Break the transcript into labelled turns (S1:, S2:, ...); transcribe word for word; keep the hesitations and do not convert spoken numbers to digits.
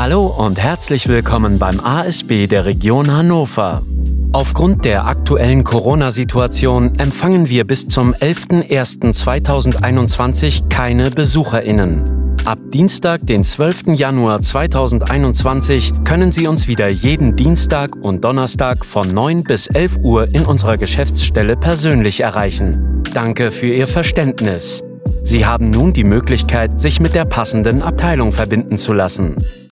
S1: Hallo und herzlich willkommen beim A S B der Region Hannover. Aufgrund der aktuellen Corona-Situation empfangen wir bis zum elften ersten zweitausendeinundzwanzig keine BesucherInnen. Ab Dienstag, den zwölften Januar zweitausendeinundzwanzig, können Sie uns wieder jeden Dienstag und Donnerstag von neun bis elf Uhr in unserer Geschäftsstelle persönlich erreichen. Danke für Ihr Verständnis. Sie haben nun die Möglichkeit, sich mit der passenden Abteilung verbinden zu lassen.